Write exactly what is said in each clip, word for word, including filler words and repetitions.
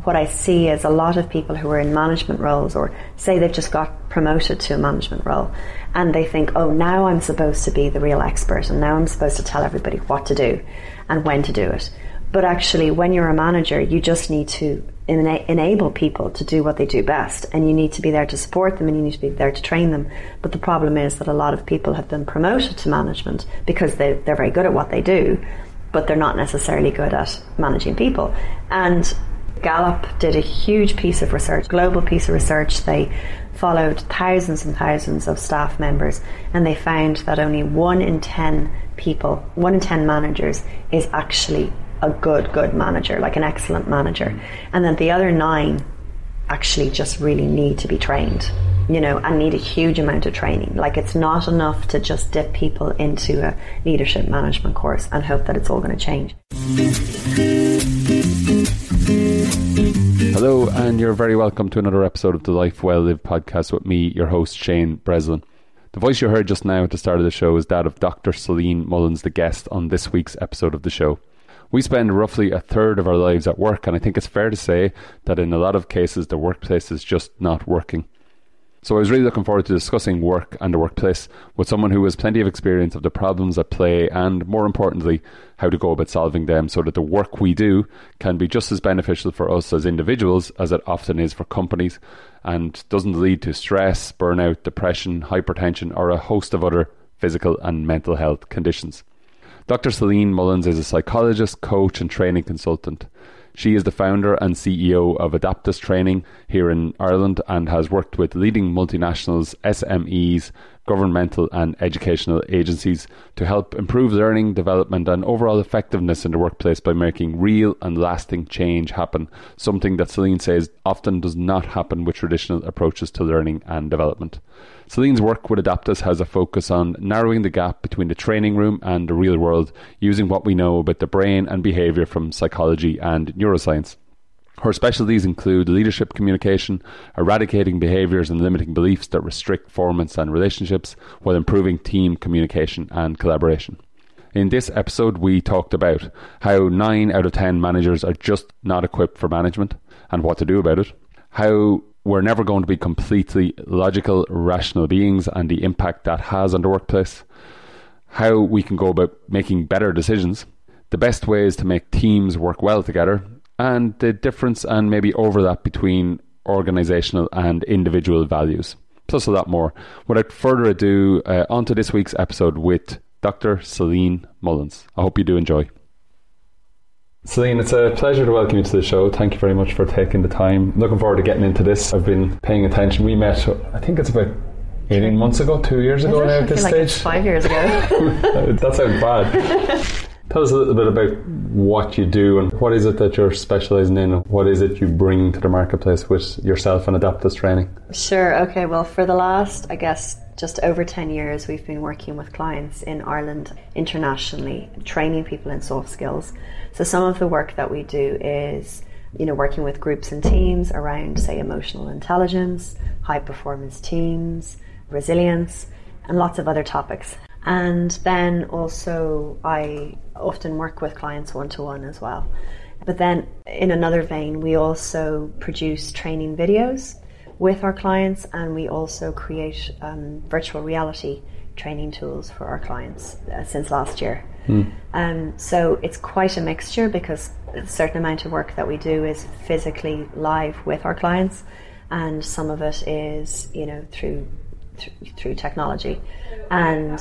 what I see is a lot of people who are in management roles, or say they've just got promoted to a management role, and they think, oh, now I'm supposed to be the real expert, and now I'm supposed to tell everybody what to do and when to do it. But actually, when you're a manager, you just need to ena- enable people to do what they do best, and you need to be there to support them, and you need to be there to train them. But the problem is that a lot of people have been promoted to management because they, they're very good at what they do, but they're not necessarily good at managing people. And Gallup did a huge piece of research, global piece of research. They followed thousands and thousands of staff members, and they found that only one in ten people, one in ten managers is actually a good, good manager, like an excellent manager. And then the other nine actually just really need to be trained, you know, and need a huge amount of training. Like, it's not enough to just dip people into a leadership management course and hope that it's all going to change. Hello, and you're very welcome to another episode of the Life Well Lived podcast with me, your host, Shane Breslin. The voice you heard just now at the start of the show is that of Doctor Celine Mullins, the guest on this week's episode of the show. We spend roughly a third of our lives at work, and I think it's fair to say that in a lot of cases the workplace is just not working. So I was really looking forward to discussing work and the workplace with someone who has plenty of experience of the problems at play, and more importantly, how to go about solving them so that the work we do can be just as beneficial for us as individuals as it often is for companies, and doesn't lead to stress, burnout, depression, hypertension, or a host of other physical and mental health conditions. Doctor Celine Mullins is a psychologist, coach and training consultant. She is the founder and C E O of Adaptus Training here in Ireland, and has worked with leading multinationals, S M Es, governmental and educational agencies to help improve learning, development and overall effectiveness in the workplace by making real and lasting change happen, something that Celine says often does not happen with traditional approaches to learning and development. Celine's work with Adaptus has a focus on narrowing the gap between the training room and the real world, using what we know about the brain and behaviour from psychology and neuroscience. Her specialties include leadership communication, eradicating behaviours and limiting beliefs that restrict performance and relationships, while improving team communication and collaboration. In this episode, we talked about how nine out of ten managers are just not equipped for management and what to do about it, how we're never going to be completely logical, rational beings and the impact that has on the workplace, how we can go about making better decisions, the best ways to make teams work well together, and the difference and maybe overlap between organisational and individual values, plus a lot more. Without further ado, uh, on to this week's episode with Doctor Celine Mullins. I hope you do enjoy. Celine, it's a pleasure to welcome you to the show. Thank you very much for taking the time. Looking forward to getting into this. I've been paying attention. We met, I think it's about eighteen months ago, two years ago now at this I feel stage. Like it's five years ago. That sounds bad. Tell us a little bit about what you do and what is it that you're specialising in, and what is it you bring to the marketplace with yourself and Adaptus Training? Sure, okay. Well, for the last, I guess, just over ten years, we've been working with clients in Ireland, internationally, training people in soft skills. So some of the work that we do is, you know, working with groups and teams around, say, emotional intelligence, high performance teams, resilience, and lots of other topics. And then also I often work with clients one-to-one as well. But then in another vein, we also produce training videos with our clients, and we also create um, virtual reality training tools for our clients uh, since last year. Mm. Um, so it's quite a mixture, because a certain amount of work that we do is physically live with our clients, and some of it is, you know, through th- through technology. And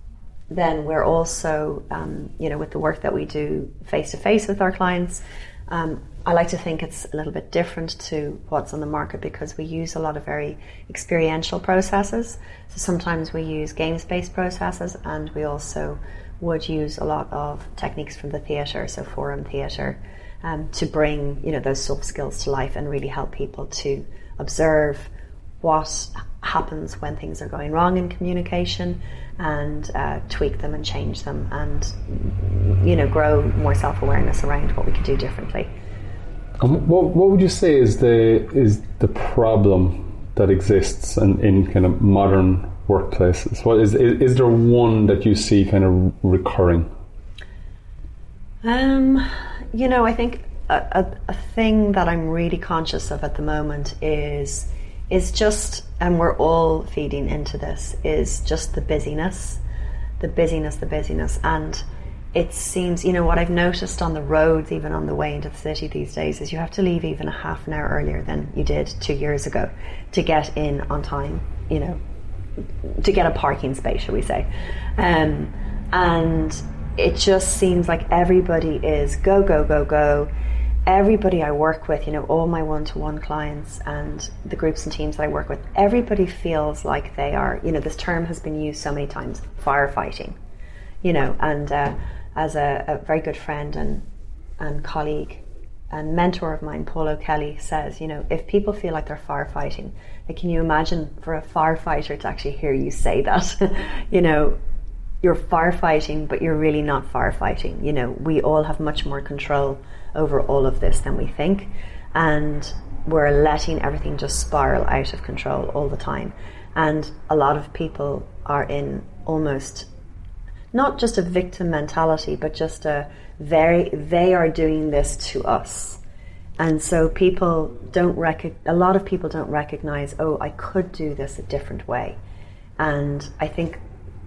then we're also, um, you know, with the work that we do face-to-face with our clients, um, I like to think it's a little bit different to what's on the market, because we use a lot of very experiential processes. So sometimes we use games-based processes, and we also would use a lot of techniques from the theatre, so forum theatre, um, to bring, you know, those soft skills to life and really help people to observe what happens when things are going wrong in communication, and uh, tweak them and change them, and, you know, grow more self-awareness around what we could do differently. Um, what what would you say is the is the problem that exists in, in kind of modern workplaces? What is, is is there one that you see kind of recurring? Um, you know, I think a, a, a thing that I'm really conscious of at the moment is is just, and we're all feeding into this, is just the busyness, the busyness, the busyness. And it seems, you know, what I've noticed on the roads, even on the way into the city these days, is you have to leave even a half an hour earlier than you did two years ago to get in on time, you know, to get a parking space, shall we say. Um, and it just seems like everybody is go, go, go, go. Everybody I work with, you know, all my one-to-one clients and the groups and teams that I work with, everybody feels like they are, you know, this term has been used so many times, firefighting, you know, and uh, as a, a very good friend and, and colleague and mentor of mine, Paul O'Kelly, says, you know, if people feel like they're firefighting, like, can you imagine for a firefighter to actually hear you say that? You know, you're firefighting, but you're really not firefighting. You know, we all have much more control over all of this than we think, and we're letting everything just spiral out of control all the time. And a lot of people are in almost not just a victim mentality, but just a very, they are doing this to us. And so people don't rec- a lot of people don't recognize, oh, I could do this a different way. And I think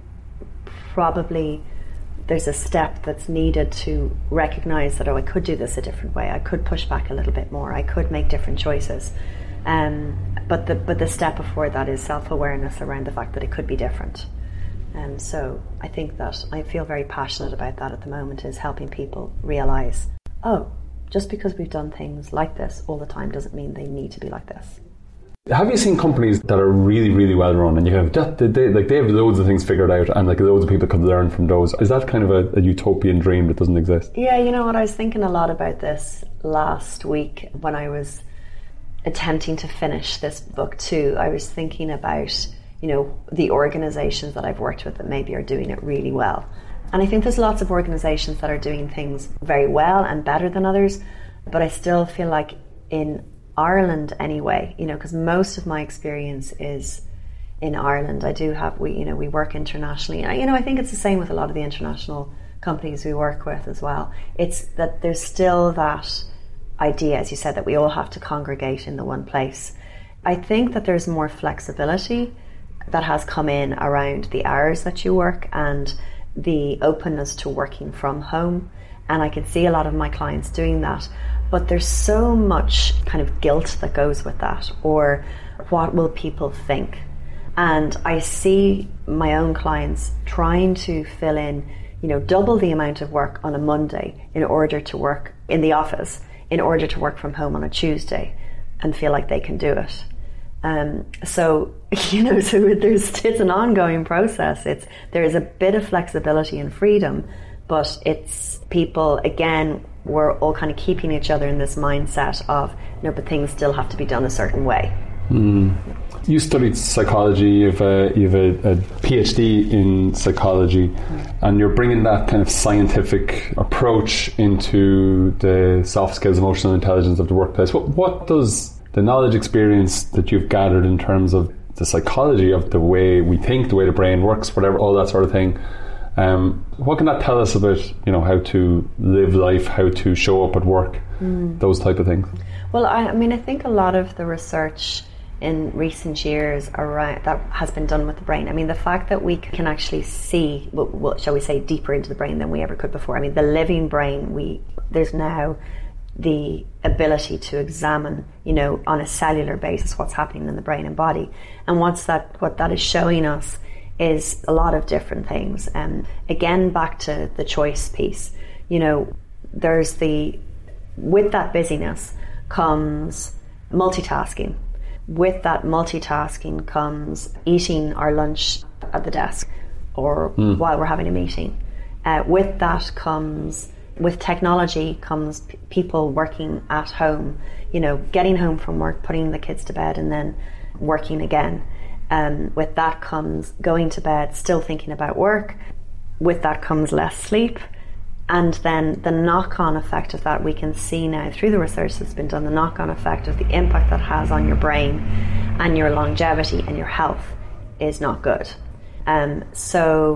probably there's a step that's needed to recognize that, oh, I could do this a different way. I could push back a little bit more. I could make different choices. Um, but the but the step before that is self-awareness around the fact that it could be different. And um, so I think that I feel very passionate about that at the moment, is helping people realize, oh, just because we've done things like this all the time doesn't mean they need to be like this. Have you seen companies that are really, really well run and you have that they, like they have loads of things figured out and like loads of people could learn from those? Is that kind of a, a utopian dream that doesn't exist? Yeah, you know what, I was thinking a lot about this last week when I was attempting to finish this book too. I was thinking about, you know, the organizations that I've worked with that maybe are doing it really well. And I think there's lots of organizations that are doing things very well and better than others, but I still feel like in Ireland anyway, you know, because most of my experience is in Ireland. I do have, we, you know, we work internationally. And, you know, I think it's the same with a lot of the international companies we work with as well. It's that there's still that idea, as you said, that we all have to congregate in the one place. I think that there's more flexibility that has come in around the hours that you work and the openness to working from home. And I can see a lot of my clients doing that. But there's so much kind of guilt that goes with that, or what will people think? And I see my own clients trying to fill in, you know, double the amount of work on a Monday in order to work in the office, in order to work from home on a Tuesday, and feel like they can do it. Um, so, you know, so there's it's an ongoing process. It's there is a bit of flexibility and freedom, but it's people, again, we're all kind of keeping each other in this mindset of, no, but things still have to be done a certain way. Mm. You studied psychology, you have a, you have a, a PhD in psychology, mm. and you're bringing that kind of scientific approach into the soft skills, emotional intelligence of the workplace. What, what does the knowledge experience that you've gathered in terms of the psychology of the way we think, the way the brain works, whatever, all that sort of thing, Um, what can that tell us about, you know, how to live life, how to show up at work, mm. those type of things? Well, I, I mean, I think a lot of the research in recent years around that has been done with the brain. I mean, the fact that we can actually see, what, what shall we say, deeper into the brain than we ever could before. I mean, the living brain, we there's now the ability to examine, you know, on a cellular basis what's happening in the brain and body. And what's that? What that is showing us is a lot of different things. And um, again, back to the choice piece, you know, there's the, with that busyness comes multitasking. With that multitasking comes eating our lunch at the desk or mm. while we're having a meeting. Uh, with that comes, with technology comes p- people working at home, you know, getting home from work, putting the kids to bed and then working again. Um, with that comes going to bed, still thinking about work. With that comes less sleep. And then the knock-on effect of that, we can see now through the research that's been done, the knock-on effect of the impact that has on your brain and your longevity and your health is not good. Um, so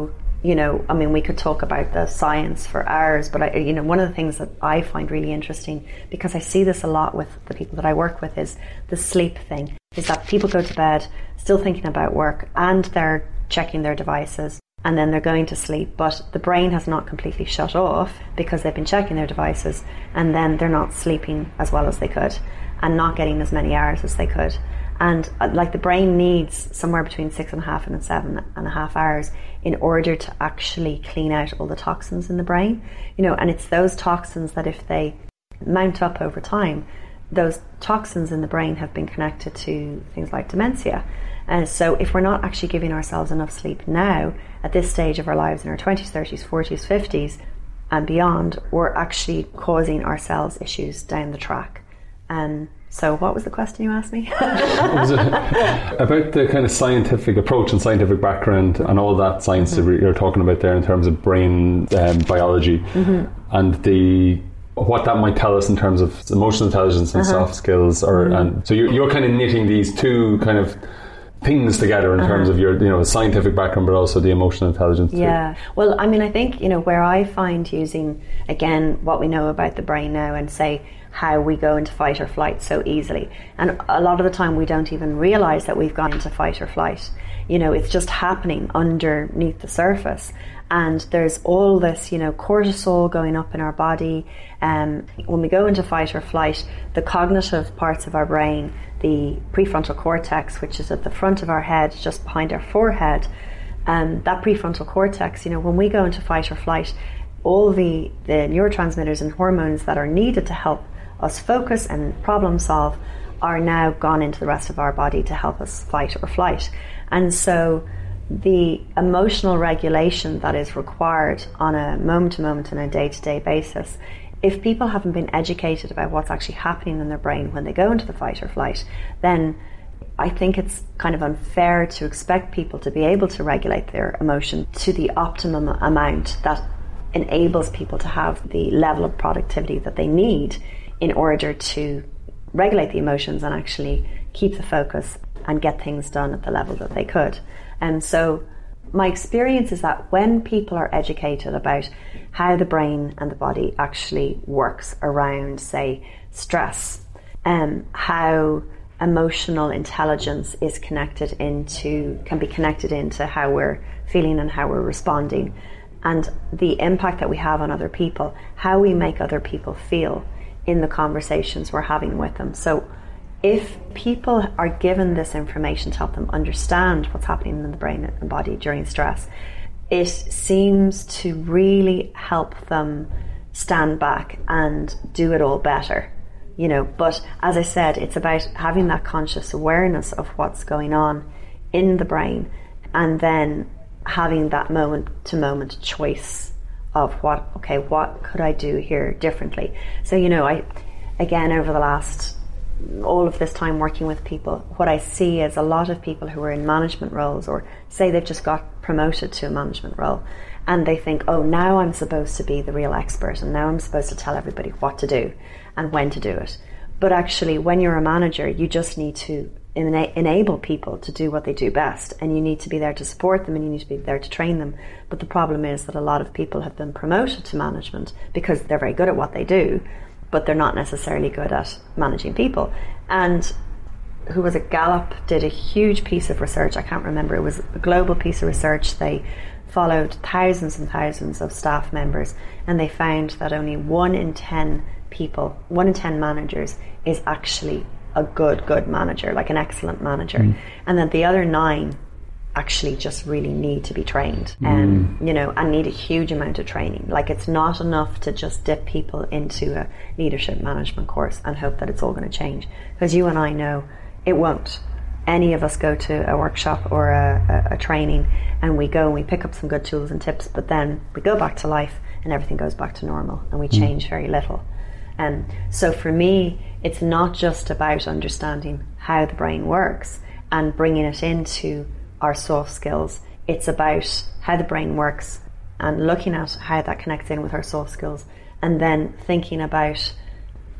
you know, I mean, we could talk about the science for hours, but I, you know, one of the things that I find really interesting, because I see this a lot with the people that I work with, is the sleep thing. Is that people go to bed still thinking about work and they're checking their devices and then they're going to sleep, but the brain has not completely shut off because they've been checking their devices, and then they're not sleeping as well as they could and not getting as many hours as they could. And uh, like the brain needs somewhere between six and a half and seven and a half hours in order to actually clean out all the toxins in the brain, you know, and it's those toxins that if they mount up over time, those toxins in the brain have been connected to things like dementia. And so if we're not actually giving ourselves enough sleep now, at this stage of our lives, in our twenties, thirties, forties, fifties and beyond, we're actually causing ourselves issues down the track. Um, so what was the question you asked me? Was it about the kind of scientific approach and scientific background and all that science mm-hmm. that you're talking about there in terms of brain um, biology mm-hmm. and the what that might tell us in terms of emotional intelligence and uh-huh. soft skills, or mm-hmm. and so you're, you're kind of knitting these two kind of things together in uh-huh. terms of your, you know, scientific background, but also the emotional intelligence too. Yeah. Well, I mean, I think, you know, where I find using, again, what we know about the brain now and say how we go into fight or flight so easily. And a lot of the time we don't even realise that we've gone into fight or flight. You know, it's just happening underneath the surface. And there's all this, you know, cortisol going up in our body. Um, when we go into fight or flight, the cognitive parts of our brain, the prefrontal cortex, which is at the front of our head, just behind our forehead, um, that prefrontal cortex, you know, when we go into fight or flight, all the, the neurotransmitters and hormones that are needed to help us focus and problem solve are now gone into the rest of our body to help us fight or flight. And so the emotional regulation that is required on a moment-to-moment and a day-to-day basis, if people haven't been educated about what's actually happening in their brain when they go into the fight or flight, then I think it's kind of unfair to expect people to be able to regulate their emotion to the optimum amount that enables people to have the level of productivity that they need in order to regulate the emotions and actually keep the focus and get things done at the level that they could. And so my experience is that when people are educated about how the brain and the body actually works around, say, stress, um, how emotional intelligence is connected into, can be connected into how we're feeling and how we're responding, and the impact that we have on other people, how we make other people feel in the conversations we're having with them. So if people are given this information to help them understand what's happening in the brain and body during stress, it seems to really help them stand back and do it all better, you know. But as I said, it's about having that conscious awareness of what's going on in the brain, and then having that moment to moment choice of what, okay, what could I do here differently? So, you know, I, again, over the last, all of this time working with people, what I see is a lot of people who are in management roles, or say they've just got promoted to a management role, and they think, oh, now I'm supposed to be the real expert, and now I'm supposed to tell everybody what to do and when to do it. But actually, when you're a manager, you just need to ena- enable people to do what they do best, and you need to be there to support them, and you need to be there to train them. But the problem is that a lot of people have been promoted to management because they're very good at what they do, but they're not necessarily good at managing people. And who was it? Gallup did a huge piece of research. I can't remember. It was a global piece of research. They followed thousands and thousands of staff members, and they found that only one in ten people, one in ten managers is actually a good, good manager, like an excellent manager. Mm. And then the other nine actually just really need to be trained, and um, you know, and need a huge amount of training. Like, it's not enough to just dip people into a leadership management course and hope that it's all going to change, because you and I know it won't. Any of us go to a workshop or a, a, a training, and we go and we pick up some good tools and tips, but then we go back to life and everything goes back to normal, and we change mm. very little. And um, so for me, it's not just about understanding how the brain works and bringing it into our soft skills. It's about how the brain works and looking at how that connects in with our soft skills, and then thinking about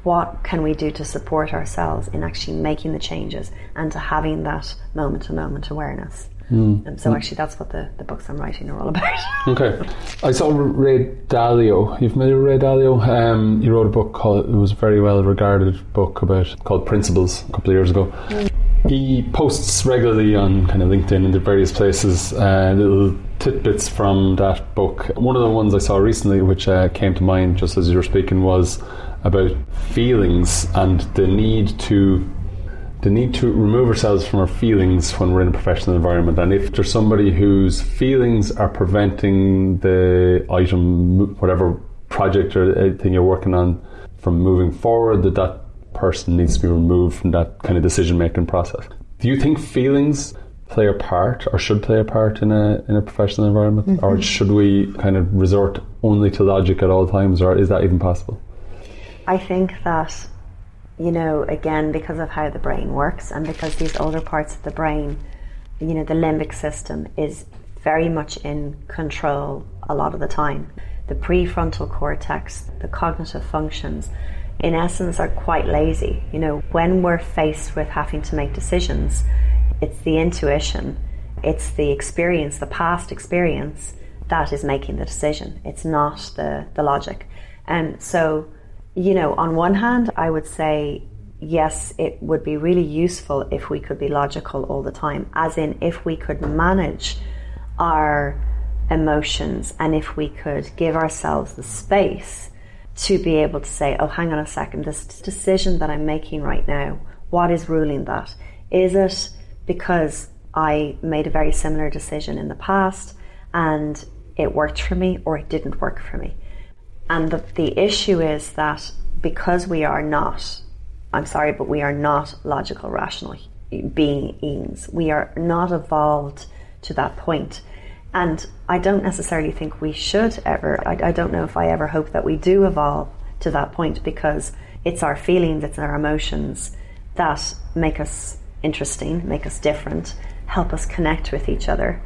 what can we do to support ourselves in actually making the changes and to having that moment-to-moment awareness. Mm. And so actually that's what the, the books I'm writing are all about. Okay. I saw Ray Dalio. You familiar with Ray Dalio? Um, he wrote a book called, it was a very well regarded book about, called Principles a couple of years ago. Mm. He posts regularly on kind of LinkedIn and the various places uh, little tidbits from that book. One of the ones I saw recently which uh, came to mind just as you were speaking was about feelings and the need to the need to remove ourselves from our feelings when we're in a professional environment. And if there's somebody whose feelings are preventing the item, whatever project or anything you're working on, from moving forward, that that person needs to be removed from that kind of decision-making process. Do you think feelings play a part or should play a part in a in a professional environment? Mm-hmm. Or should we kind of resort only to logic at all times, or is that even possible? I think that, you know, again, because of how the brain works and because these older parts of the brain, you know, the limbic system is very much in control a lot of the time. The prefrontal cortex, the cognitive functions, in essence, are quite lazy. You know, when we're faced with having to make decisions, it's the intuition, it's the experience, the past experience that is making the decision. It's not the, the logic. And so, you know, on one hand, I would say, yes, it would be really useful if we could be logical all the time, as in if we could manage our emotions and if we could give ourselves the space to be able to say, oh, hang on a second, this decision that I'm making right now, what is ruling that? Is it because I made a very similar decision in the past and it worked for me, or it didn't work for me? And the, the issue is that because we are not, I'm sorry, but we are not logical, rational beings. We are not evolved to that point. And I don't necessarily think we should ever, I, I don't know if I ever hope that we do evolve to that point, because it's our feelings, it's our emotions that make us interesting, make us different, help us connect with each other.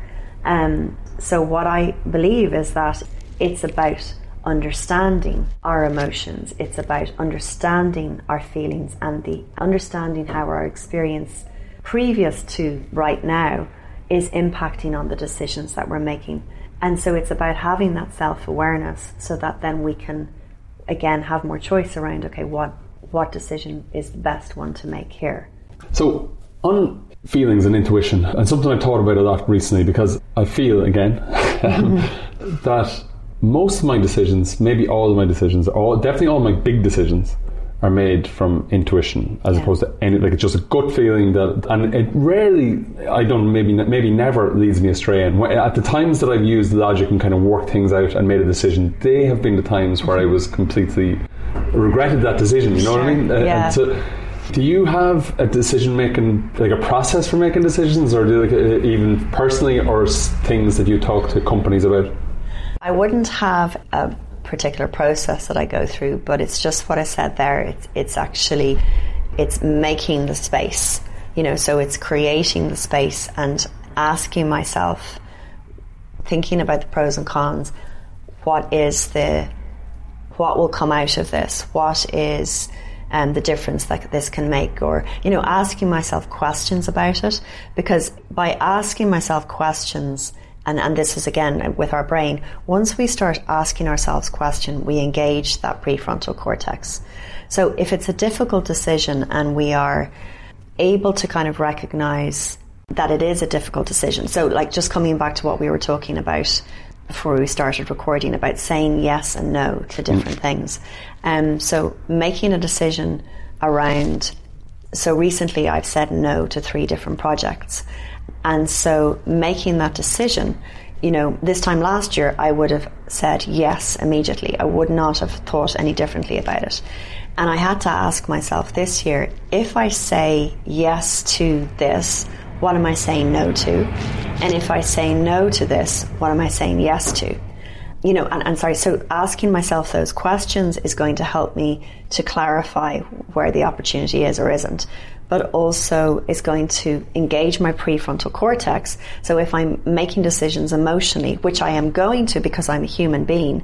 Um, so what I believe is that it's about understanding our emotions, it's about understanding our feelings and the understanding how our experience previous to right now is impacting on the decisions that we're making. And so it's about having that self-awareness so that then we can again have more choice around, okay, what what decision is the best one to make here. So on feelings and intuition, and something I've thought about a lot recently, because I feel again um, that most of my decisions, maybe all of my decisions, all definitely all my big decisions, are made from intuition as yeah. opposed to any, like it's just a gut feeling that, and it rarely, I don't, maybe maybe never leads me astray. And at the times that I've used logic and kind of worked things out and made a decision, they have been the times where I was completely regretted that decision. You know sure. what I mean? Yeah. And so, do you have a decision making, like a process for making decisions, or do you, like, even personally, or things that you talk to companies about? I wouldn't have a particular process that I go through, but it's just what I said there. It's it's actually it's making the space, you know. So it's creating the space and asking myself, thinking about the pros and cons. What is the what will come out of this? What is um, the difference that this can make? Or, you know, asking myself questions about it, because by asking myself questions. And, and this is, again, with our brain, once we start asking ourselves questions, we engage that prefrontal cortex. So if it's a difficult decision and we are able to kind of recognize that it is a difficult decision. So like just coming back to what we were talking about before we started recording about saying yes and no to different mm. things. Um, so making a decision around, so recently I've said no to three different projects. And so making that decision, you know, this time last year I would have said yes immediately. I would not have thought any differently about it. And I had to ask myself this year, if I say yes to this, what am I saying no to? And if I say no to this, what am I saying yes to? You know, and, and sorry, so asking myself those questions is going to help me to clarify where the opportunity is or isn't, but also is going to engage my prefrontal cortex. So if I'm making decisions emotionally, which I am going to because I'm a human being,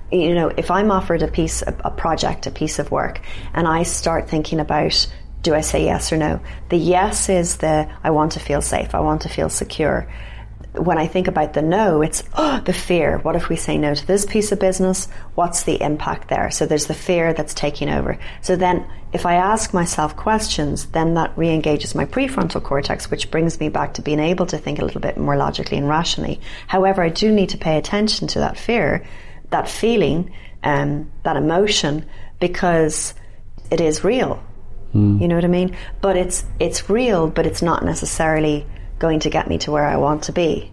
you know, if I'm offered a piece, a, a project, a piece of work, and I start thinking about, do I say yes or no? The yes is the, I want to feel safe, I want to feel secure. When I think about the no, it's oh, the fear. What if we say no to this piece of business? What's the impact there? So there's the fear that's taking over. So then if I ask myself questions, then that re-engages my prefrontal cortex, which brings me back to being able to think a little bit more logically and rationally. However, I do need to pay attention to that fear, that feeling, um, that emotion, because it is real. Mm. You know what I mean? But it's it's real, but it's not necessarily going to get me to where I want to be.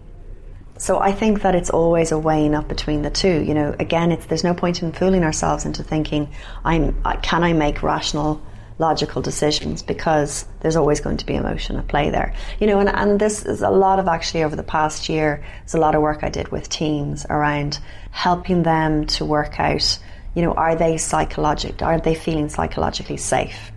So I think that it's always a weighing up between the two. You know, again, it's there's no point in fooling ourselves into thinking, I'm can I make rational, logical decisions, because there's always going to be emotion at play there. You know, and, and this is a lot of, actually over the past year, there's a lot of work I did with teams around helping them to work out, you know, are they psychologic, are they feeling psychologically safe?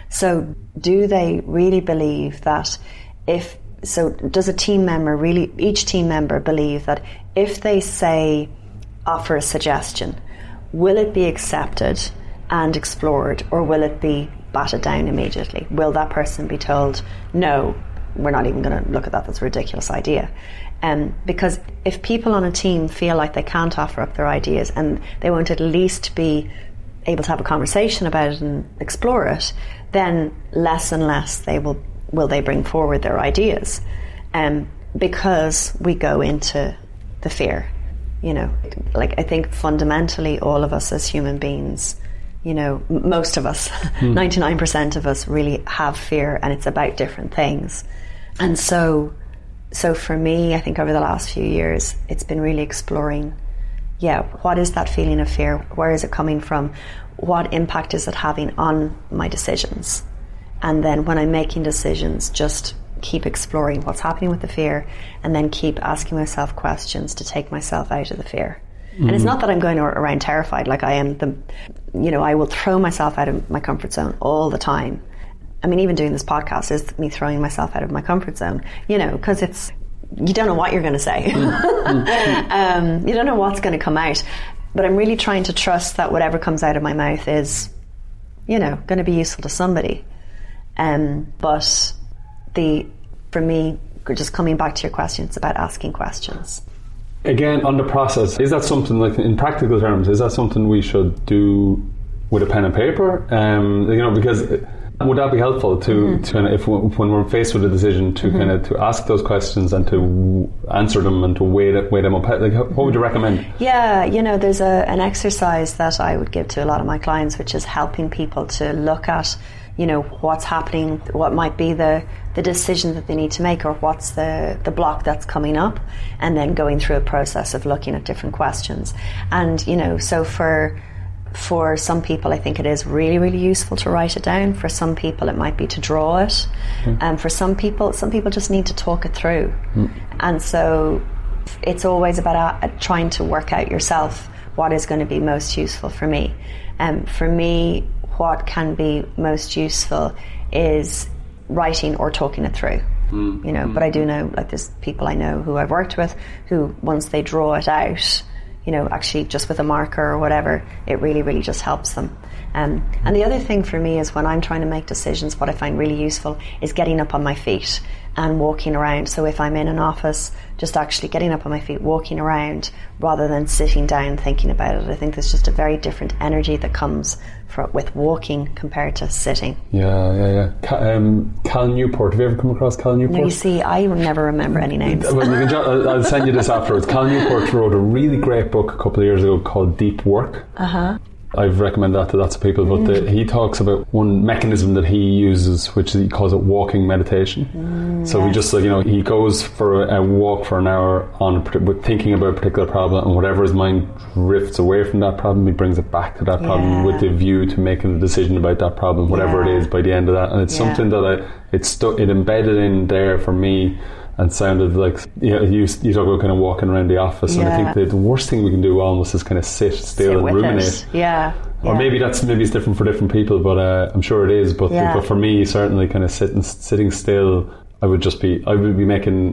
So do they really believe that if So does a team member really, each team member believe that if they say, offer a suggestion, will it be accepted and explored, or will it be batted down immediately? Will that person be told, no, we're not even going to look at that, that's a ridiculous idea? Um, because if people on a team feel like they can't offer up their ideas and they won't at least be able to have a conversation about it and explore it, then less and less they will will they bring forward their ideas, um, because we go into the fear. You know, like I think fundamentally all of us as human beings, you know, m- most of us, mm. ninety-nine percent of us really have fear, and it's about different things. And so, so for me, I think over the last few years, it's been really exploring, yeah, what is that feeling of fear? Where is it coming from? What impact is it having on my decisions? And then when I'm making decisions, just keep exploring what's happening with the fear, and then keep asking myself questions to take myself out of the fear. Mm-hmm. And it's not that I'm going around terrified, like I am the, you know, I will throw myself out of my comfort zone all the time. I mean, even doing this podcast is me throwing myself out of my comfort zone, you know, because it's, you don't know what you're going to say. Mm-hmm. um, you don't know what's going to come out. But I'm really trying to trust that whatever comes out of my mouth is, you know, going to be useful to somebody. Um, but the for me, just coming back to your question, it's about asking questions. Again, on the process, is that something, like in practical terms, is that something we should do with a pen and paper? Um, you know, because would that be helpful to, mm-hmm. to kind of, if when we're faced with a decision, to mm-hmm. kind of to ask those questions and to answer them and to weigh, weigh them up? Like, what would you recommend? Yeah, you know, there's a, an exercise that I would give to a lot of my clients, which is helping people to look at, you know, what's happening, what might be the, the decision that they need to make, or what's the, the block that's coming up, and then going through a process of looking at different questions. And, you know, so for for some people, I think it is really, really useful to write it down. For some people, it might be to draw it. And mm. um, for some people, some people just need to talk it through. Mm. And so it's always about uh, trying to work out yourself what is going to be most useful for me. Um, for me, what can be most useful is writing or talking it through. Mm. You know, mm. but I do know, like, there's people I know who I've worked with who, once they draw it out, you know, actually just with a marker or whatever, it really, really just helps them. Um, and the other thing for me is when I'm trying to make decisions, what I find really useful is getting up on my feet and walking around. So if I'm in an office, just actually getting up on my feet, walking around, rather than sitting down thinking about it. I think there's just a very different energy that comes for, with walking compared to sitting. Yeah, yeah, yeah. Cal, um, Cal Newport. Have you ever come across Cal Newport? No, you see, I never remember any names. Well, you can jo- I'll, I'll send you this afterwards. Cal Newport wrote a really great book a couple of years ago called Deep Work. Uh-huh. I've recommended that to lots of people, but mm. the, he talks about one mechanism that he uses, which he calls it walking meditation. Mm, so yes. he just, like, you know, he goes for a, a walk for an hour on a, thinking about a particular problem, and whatever his mind drifts away from that problem, he brings it back to that problem yeah. with the view to making a decision about that problem, whatever yeah. it is, by the end of that. And it's yeah. something that I, it, stu- it embedded in there for me. And sounded like, you know, you, you talk about kind of walking around the office, yeah. and I think the, the worst thing we can do almost is kind of sit still sit and ruminate. It. Yeah. Or yeah. maybe that's maybe it's different for different people, but uh, I'm sure it is. But yeah. but for me, certainly, kind of sitting sitting still, I would just be I would be making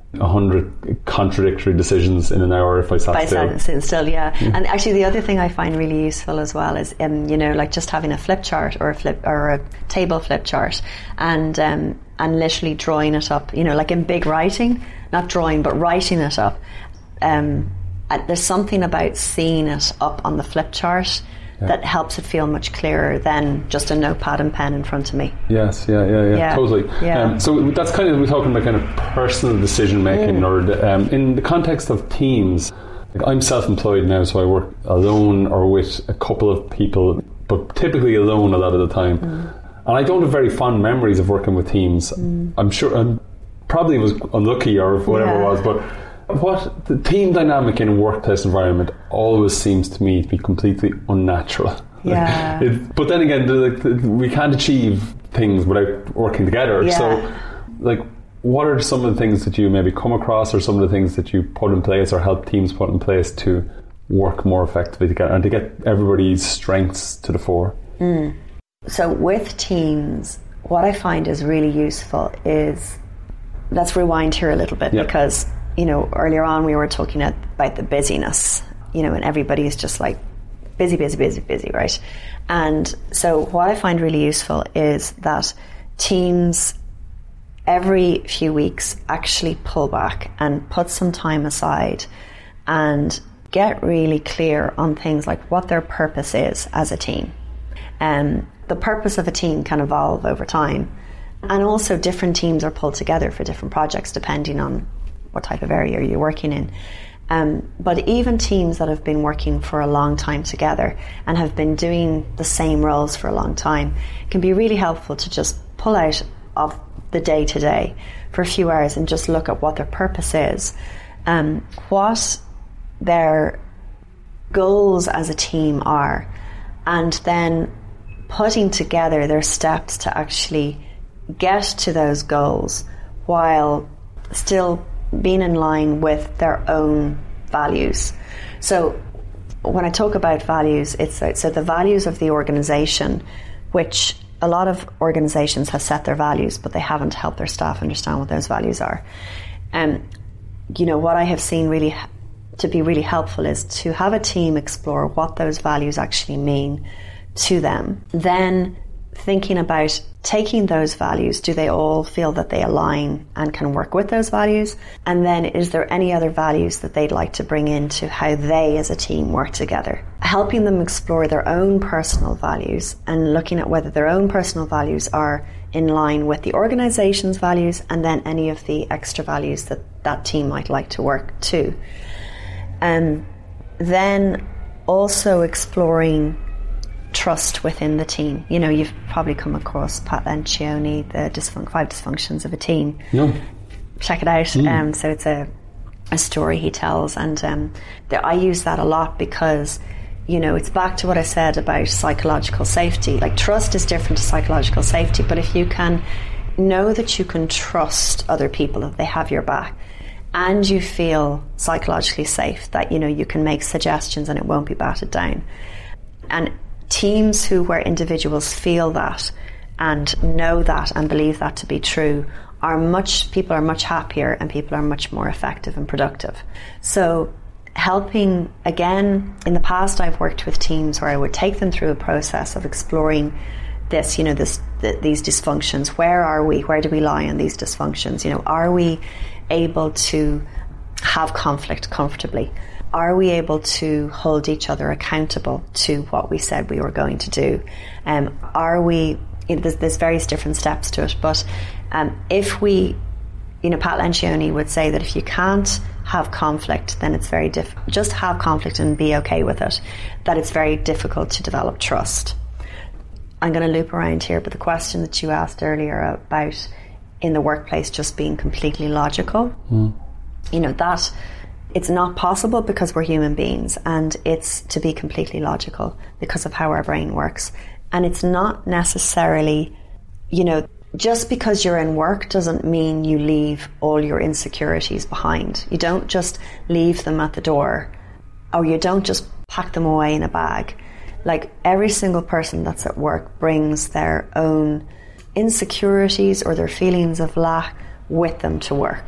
a hundred contradictory decisions in an hour if I sat By still. sitting still, yeah. Mm. And actually, the other thing I find really useful as well is, um, you know, like just having a flip chart or a flip or a table flip chart, and um, and literally drawing it up. You know, like in big writing, not drawing, but writing it up. Um, there's something about seeing it up on the flip chart. Yeah. That helps it feel much clearer than just a notepad and pen in front of me. Yes, yeah, yeah, yeah, yeah. Totally. Yeah. Um, so that's kind of, we're talking about kind of personal decision making, mm. or the, um, in the context of teams. Like I'm self-employed now, so I work alone or with a couple of people, but typically alone a lot of the time. Mm. And I don't have very fond memories of working with teams. Mm. I'm sure I probably was unlucky or whatever yeah. it was, but. What the team dynamic in a workplace environment always seems to me to be completely unnatural. Yeah. it, but then again, like, we can't achieve things without working together. Yeah. So, like, what are some of the things that you maybe come across, or some of the things that you put in place or help teams put in place to work more effectively together and to get everybody's strengths to the fore? Mm. So, with teams, what I find is really useful is, let's rewind here a little bit, yep. because you know, earlier on we were talking about the busyness, you know, and everybody's just like busy, busy, busy, busy, right? And so what I find really useful is that teams every few weeks actually pull back and put some time aside and get really clear on things like what their purpose is as a team. And um, the purpose of a team can evolve over time. And also different teams are pulled together for different projects depending on what type of area you're working in. Um, but even teams that have been working for a long time together and have been doing the same roles for a long time, it can be really helpful to just pull out of the day to day for a few hours and just look at what their purpose is, um, what their goals as a team are, and then putting together their steps to actually get to those goals while still being in line with their own values. So when I talk about values, it's so the values of the organisation, which a lot of organisations have set their values, but they haven't helped their staff understand what those values are. And um, you know, what I have seen really to be really helpful is to have a team explore what those values actually mean to them. Then thinking about taking those values, do they all feel that they align and can work with those values? And then is there any other values that they'd like to bring into how they as a team work together? Helping them explore their own personal values and looking at whether their own personal values are in line with the organisation's values, and then any of the extra values that that team might like to work to. And then also exploring trust within the team. You know, you've probably come across Pat Lencioni, the dysfun- five dysfunctions of a team. No. Check it out. Mm. Um, so it's a a story he tells, and um, the, I use that a lot because, you know, it's back to what I said about psychological safety. Like, trust is different to psychological safety, but if you can know that you can trust other people, that they have your back, and you feel psychologically safe, that, you know, you can make suggestions and it won't be batted down. And teams who where individuals feel that and know that and believe that to be true are much people are much happier, and people are much more effective and productive. So helping, again, in the past I've worked with teams where I would take them through a process of exploring this, you know, this th- these dysfunctions. Where are we? Where do we lie on these dysfunctions? You know, are we able to have conflict comfortably? Are we able to hold each other accountable to what we said we were going to do? Um, are we, you know, there's, there's various different steps to it, but um, if we, you know, Pat Lencioni would say that if you can't have conflict, then it's very difficult. Just have conflict and be okay with it, that it's very difficult to develop trust. I'm going to loop around here, but the question that you asked earlier about in the workplace just being completely logical, mm. you know, that it's not possible because we're human beings, and it's to be completely logical because of how our brain works. And it's not necessarily, you know, just because you're in work doesn't mean you leave all your insecurities behind. You don't just leave them at the door, or you don't just pack them away in a bag. Like, every single person that's at work brings their own insecurities or their feelings of lack with them to work.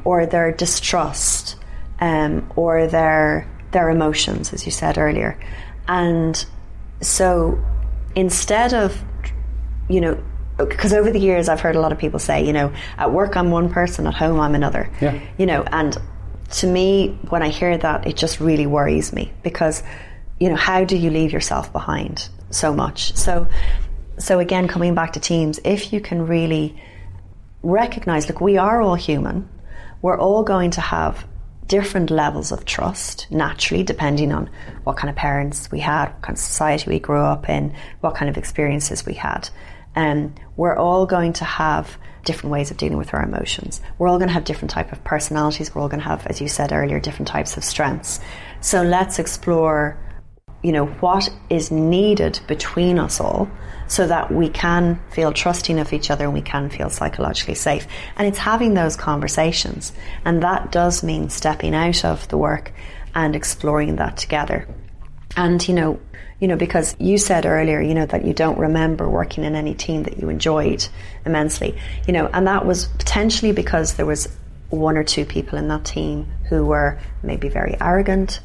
or their distrust, um, or their their emotions, as you said earlier. And so instead of, you know, because over the years I've heard a lot of people say, you know, at work I'm one person, at home I'm another. Yeah. You know, and to me, when I hear that, it just really worries me, because, you know, how do you leave yourself behind so much? So, so again, coming back to teams, if you can really recognize, look, we are all human. We're all going to have different levels of trust, naturally, depending on what kind of parents we had, what kind of society we grew up in, what kind of experiences we had. Um, we're all going to have different ways of dealing with our emotions. We're all going to have different type of personalities. We're all going to have, as you said earlier, different types of strengths. So let's explore, you know, what is needed between us all, so that we can feel trusting of each other and we can feel psychologically safe. And it's having those conversations. And that does mean stepping out of the work and exploring that together. And, you know, you know, because you said earlier, you know, that you don't remember working in any team that you enjoyed immensely, you know, and that was potentially because there was one or two people in that team who were maybe very arrogant,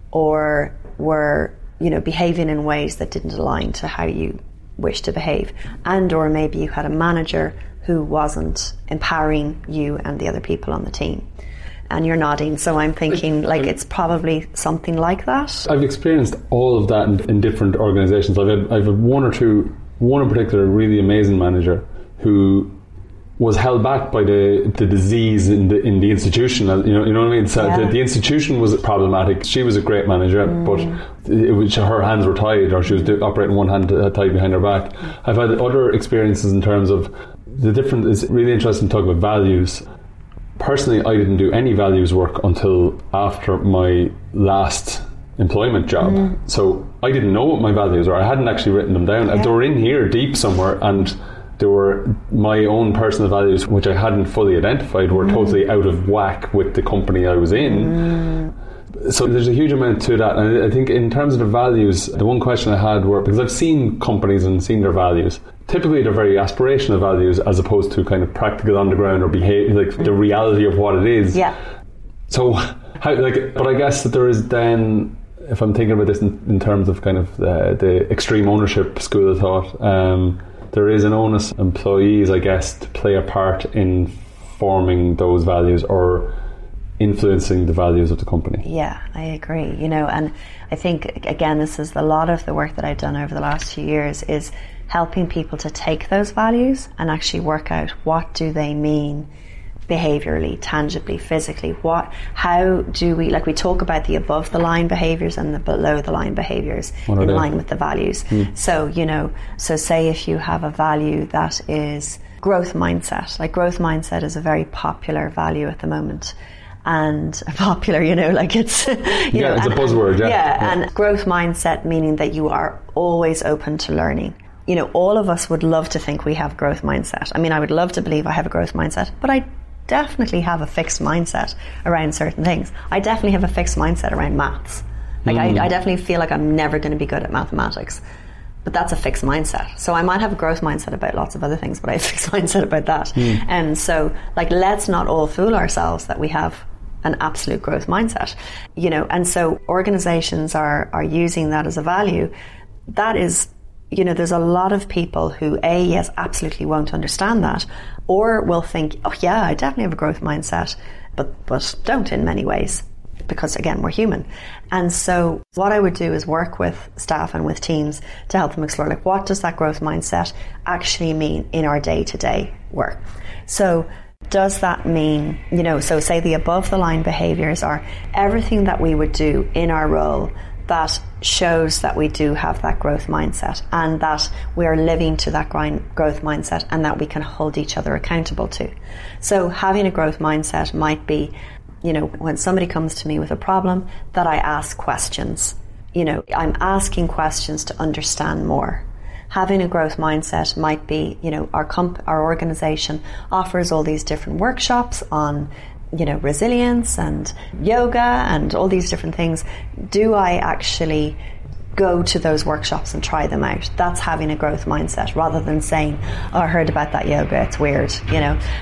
or were, you know, behaving in ways that didn't align to how you wish to behave, and or maybe you had a manager who wasn't empowering you and the other people on the team. And you're nodding, so I'm thinking like it's probably something like that. I've experienced all of that in, in different organisations. I've had, I've had one or two, one in particular, a really amazing manager who was held back by the, the disease in the in the institution. You know, you know what I mean. So yeah. the, the institution was problematic. She was a great manager, mm. but it was, her hands were tied, or she was do, operating one hand tied behind her back. Mm. I've had other experiences in terms of the different. It's really interesting to talk about values. Personally, I didn't do any values work until after my last employment job. Mm. So I didn't know what my values were. I hadn't actually written them down. Yeah. They were in here deep somewhere, and there were my own personal values, which I hadn't fully identified, were mm. totally out of whack with the company I was in. Mm. So there's a huge amount to that. And I think in terms of the values, the one question I had were, because I've seen companies and seen their values, typically they're very aspirational values as opposed to kind of practical on the ground or behave, like mm. the reality of what it is. Yeah. So, how, like, but I guess that there is then, if I'm thinking about this in, in terms of kind of the, the extreme ownership school of thought, um, there is an onus on employees, I guess, to play a part in forming those values or influencing the values of the company. Yeah, I agree. You know, and I think, again, this is a lot of the work that I've done over the last few years is helping people to take those values and actually work out what do they mean behaviorally, tangibly, physically. What, how do we, like we talk about the above the line behaviors and the below the line behaviors in line with the values. Hmm. So, you know, so say if you have a value that is growth mindset, like growth mindset is a very popular value at the moment. And popular, you know, like it's, you yeah, know, it's and, a buzzword, yeah. yeah. yeah. And growth mindset meaning that you are always open to learning. You know, all of us would love to think we have growth mindset. I mean, I would love to believe I have a growth mindset, but I definitely have a fixed mindset around certain things. I definitely have a fixed mindset around maths. Like mm. I, I definitely feel like I'm never going to be good at mathematics, but that's a fixed mindset. So I might have a growth mindset about lots of other things, but I have a fixed mindset about that. Mm. And so, like, let's not all fool ourselves that we have an absolute growth mindset, you know. And so organizations are are using that as a value. That is, you know, there's a lot of people who, A, yes, absolutely won't understand that, or will think, oh yeah, I definitely have a growth mindset, but but don't in many ways, because again, we're human. And so what I would do is work with staff and with teams to help them explore, like, what does that growth mindset actually mean in our day-to-day work? So does that mean, you know, so say the above the line behaviors are everything that we would do in our role that shows that we do have that growth mindset and that we are living to that growth mindset and that we can hold each other accountable to. So having a growth mindset might be, you know, when somebody comes to me with a problem, that I ask questions. You know, I'm asking questions to understand more. Having a growth mindset might be, you know, our comp- our organization offers all these different workshops on, you know, resilience and yoga and all these different things. Do I actually go to those workshops and try them out? That's having a growth mindset, rather than saying, oh, I heard about that yoga, it's weird, you know.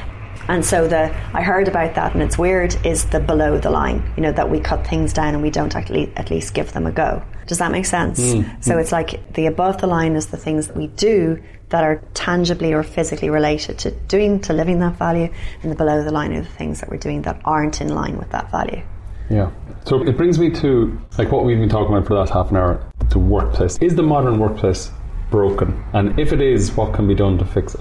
And so the I heard about that, and it's weird, is the below the line, you know, that we cut things down and we don't actually at least give them a go. Does that make sense? Mm. So it's like the above the line is the things that we do that are tangibly or physically related to doing, to living that value, and the below the line are the things that we're doing that aren't in line with that value. Yeah. So it brings me to like what we've been talking about for the last half an hour, the workplace. Is the modern workplace broken? And if it is, what can be done to fix it?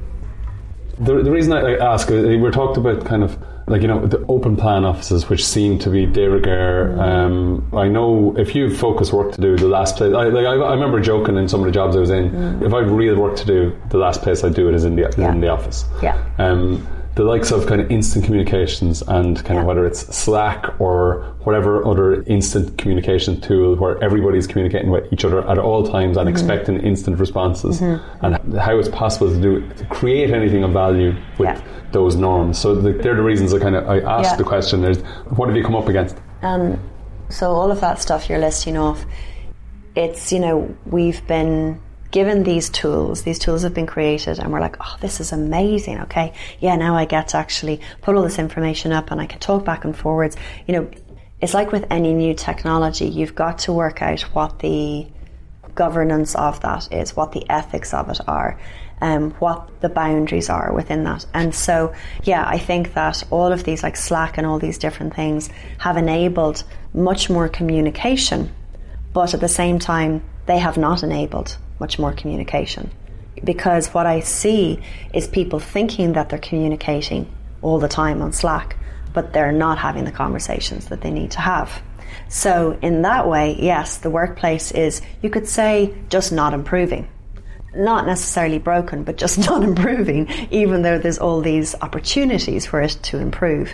The, the reason I ask, we're talked about kind of like, you know, the open plan offices, which seem to be de rigueur. Um, I know if you have focus work to do, the last place, I, like, I, I remember joking in some of the jobs I was in, mm. if I have real work to do, the last place I do it is in the, is yeah. in the office. Yeah. Um, the likes of kind of instant communications and kind yeah. of whether it's Slack or whatever other instant communication tool where everybody's communicating with each other at all times and mm-hmm. expecting instant responses, mm-hmm. and how it's possible to do to create anything of value with yeah. those norms. So the, they're the reasons I kind of I asked yeah. the question. There's what have you come up against? Um, so all of that stuff you're listing off, it's, you know, we've been given these tools, these tools have been created and we're like, oh, this is amazing, okay, yeah, now I get to actually put all this information up and I can talk back and forwards. You know, it's like with any new technology, you've got to work out what the governance of that is, what the ethics of it are, um, what the boundaries are within that. And so, yeah, I think that all of these, like Slack and all these different things, have enabled much more communication, but at the same time, they have not enabled much more communication, because what I see is people thinking that they're communicating all the time on Slack, but they're not having the conversations that they need to have. So in that way, yes, the workplace is, you could say, just not improving. Not necessarily broken, but just not improving, even though there's all these opportunities for it to improve.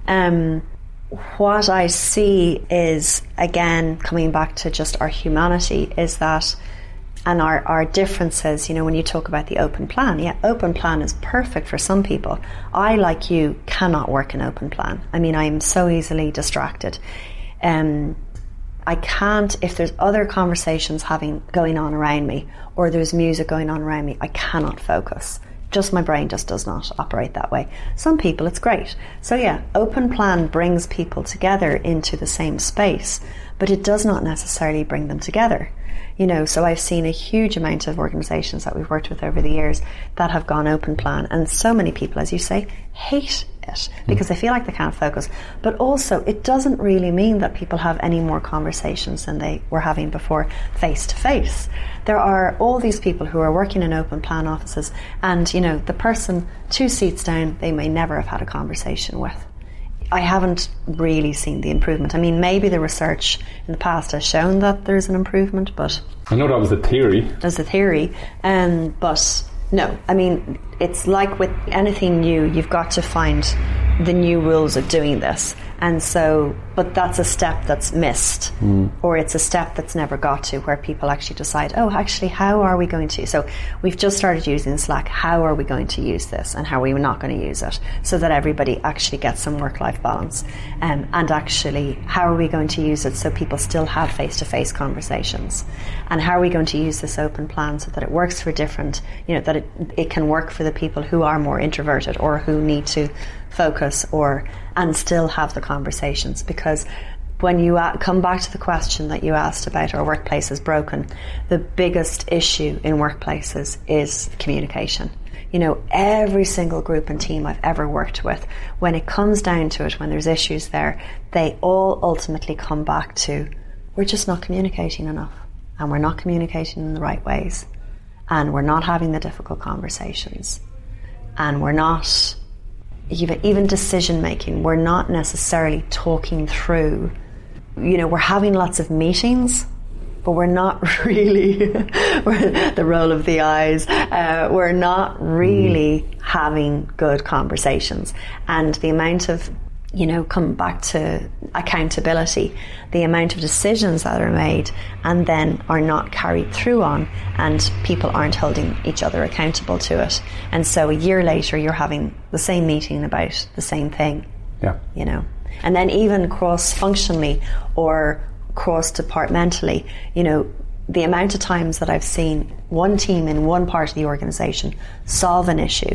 Um, what I see is, again, coming back to just our humanity, is that and our, our differences, you know, when you talk about the open plan, yeah, open plan is perfect for some people. I, like you, cannot work in open plan. I mean, I'm so easily distracted. Um, I can't, if there's other conversations having going on around me, or there's music going on around me, I cannot focus. Just my brain just does not operate that way. Some people, it's great. So yeah, open plan brings people together into the same space, but it does not necessarily bring them together. You know, so I've seen a huge amount of organisations that we've worked with over the years that have gone open plan, and so many people, as you say, hate it because they feel like they can't focus. But also, it doesn't really mean that people have any more conversations than they were having before face to face. There are all these people who are working in open plan offices, and, you know, the person two seats down, they may never have had a conversation with. I haven't really seen the improvement. I mean, maybe the research in the past has shown that there's an improvement, but I know that was the theory. There's the theory, um, but no. I mean, it's like with anything new, you've got to find the new rules of doing this. And so, but that's a step that's missed, mm. or it's a step that's never got to, where people actually decide, oh, actually, how are we going to? So we've just started using Slack. How are we going to use this, and how are we not going to use it, so that everybody actually gets some work-life balance? Um, and actually, how are we going to use it so people still have face-to-face conversations? And how are we going to use this open plan so that it works for different, you know, that it, it can work for the people who are more introverted or who need to focus, or and still have the conversations? Because when you a- come back to the question that you asked about our workplace is broken, the biggest issue in workplaces is communication. You know, every single group and team I've ever worked with, when it comes down to it, when there's issues there, they all ultimately come back to, we're just not communicating enough, and we're not communicating in the right ways, and we're not having the difficult conversations, and we're not Even, even decision making, we're not necessarily talking through. You know, we're having lots of meetings, but we're not really we're, the roll of the eyes. Uh, we're not really mm. having good conversations, and the amount of, you know, come back to accountability, the amount of decisions that are made and then are not carried through on, and people aren't holding each other accountable to it. And so a year later, you're having the same meeting about the same thing. Yeah. You know, and then even cross-functionally or cross-departmentally, you know, the amount of times that I've seen one team in one part of the organisation solve an issue,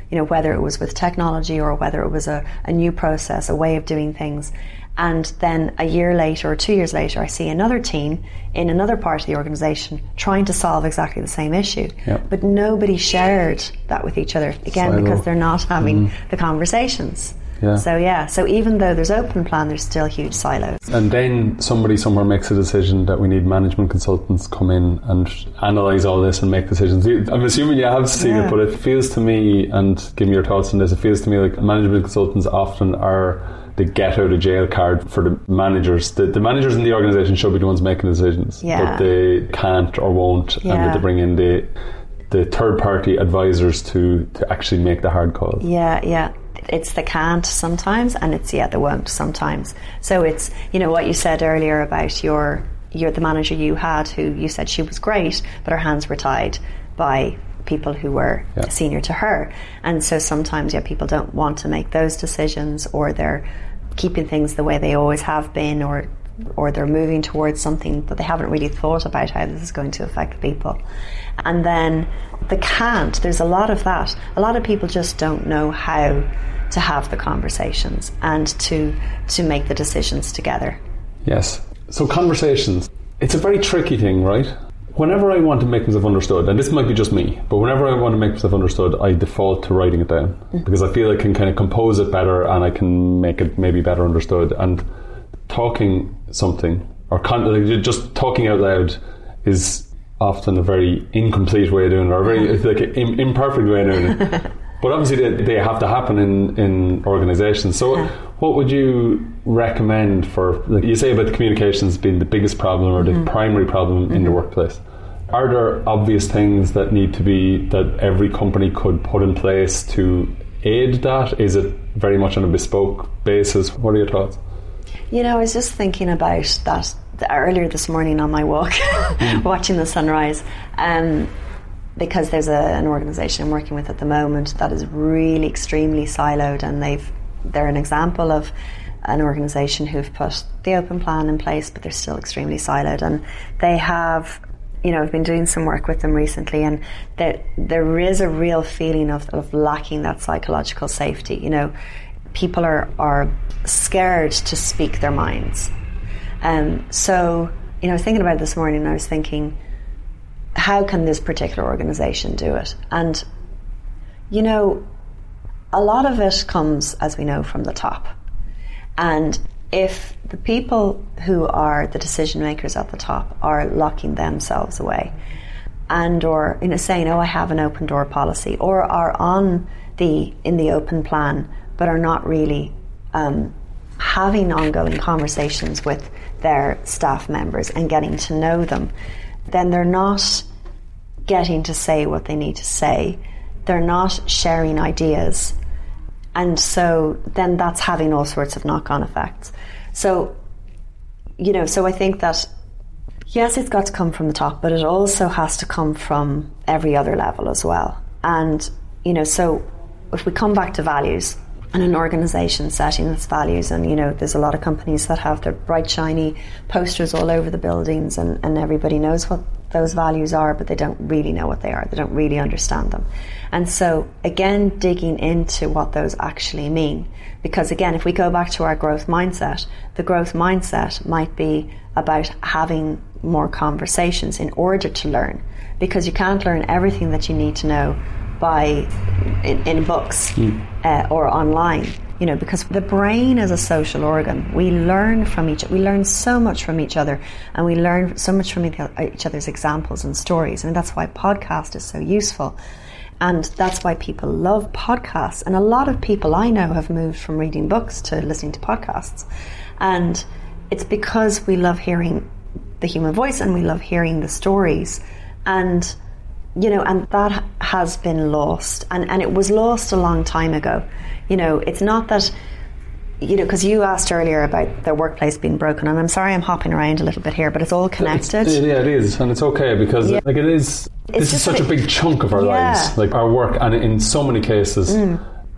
you know, whether it was with technology or whether it was a, a new process, a way of doing things. And then a year later or two years later, I see another team in another part of the organisation trying to solve exactly the same issue. Yep. But nobody shared that with each other, again, Silo. because they're not having mm. the conversations. Yeah. So yeah, so even though there's open plan, there's still huge silos. And then somebody somewhere makes a decision that we need management consultants come in and analyse all this and make decisions. I'm assuming you have seen yeah. it, but it feels to me, and give me your thoughts on this, it feels to me like management consultants often are the get out of jail card for the managers. The, the managers in the organisation should be the ones making decisions, yeah. but they can't or won't, yeah. and that they bring in the the third party advisors to, to actually make the hard calls. Yeah, yeah. It's the can't sometimes, and it's yeah the won't sometimes. So it's, you know, what you said earlier about your your the manager you had, who you said she was great, but her hands were tied by people who were yeah. senior to her. And so sometimes yeah people don't want to make those decisions, or they're keeping things the way they always have been, or or they're moving towards something that they haven't really thought about how this is going to affect people. And then the can't, there's a lot of that. A lot of people just don't know how to have the conversations and to to make the decisions together. Yes. So conversations, it's a very tricky thing, right? Whenever I want to make myself understood, and this might be just me, but whenever I want to make myself understood, I default to writing it down, mm-hmm. because I feel I can kind of compose it better and I can make it maybe better understood. And talking something, or con- like just talking out loud, is often a very incomplete way of doing it, or a very like an im- imperfect way of doing it. But obviously they, they have to happen in, in organisations. So yeah. what would you recommend for, like you say about the communications being the biggest problem or the mm-hmm. primary problem mm-hmm. in the workplace? Are there obvious things that need to be, that every company could put in place to aid that? Is it very much on a bespoke basis? What are your thoughts? You know, I was just thinking about that earlier this morning on my walk, watching the sunrise. Um, because there's a, an organisation I'm working with at the moment that is really extremely siloed, and they've they're an example of an organisation who've put the open plan in place, but they're still extremely siloed. And they have, you know, I've been doing some work with them recently, and there there is a real feeling of, of lacking that psychological safety. You know, people are, are scared to speak their minds. Um, so, you know, I was thinking about it this morning, and I was thinking, how can this particular organisation do it? And, you know, a lot of it comes, as we know, from the top. And if the people who are the decision makers at the top are locking themselves away, and or, you know, saying, oh, I have an open door policy, or are on the in the open plan, but are not really um, having ongoing conversations with their staff members and getting to know them, then they're not getting to say what they need to say. They're not sharing ideas. And so then that's having all sorts of knock-on effects. So, you know, so I think that, yes, it's got to come from the top, but it also has to come from every other level as well. And, you know, so if we come back to values, and an organisation setting its values, and, you know, there's a lot of companies that have their bright, shiny posters all over the buildings, and, and everybody knows what those values are, but they don't really know what they are. They don't really understand them. And so, again, digging into what those actually mean. Because, again, if we go back to our growth mindset, the growth mindset might be about having more conversations in order to learn. Because you can't learn everything that you need to know by in, in books mm. uh, or online, you know, because the brain is a social organ. We learn from each, we learn so much from each other, and we learn so much from each other's examples and stories. I mean, that's why podcast is so useful, and that's why people love podcasts. And a lot of people I know have moved from reading books to listening to podcasts, and it's because we love hearing the human voice, and we love hearing the stories. And you know, and that has been lost, and, and it was lost a long time ago. You know, it's not that, you know, because you asked earlier about their workplace being broken, and I'm sorry I'm hopping around a little bit here, but it's all connected. It's, yeah, it is, and it's okay, because yeah. like it is, it's this is such like, a big chunk of our yeah. lives, like our work, and in so many cases, mm.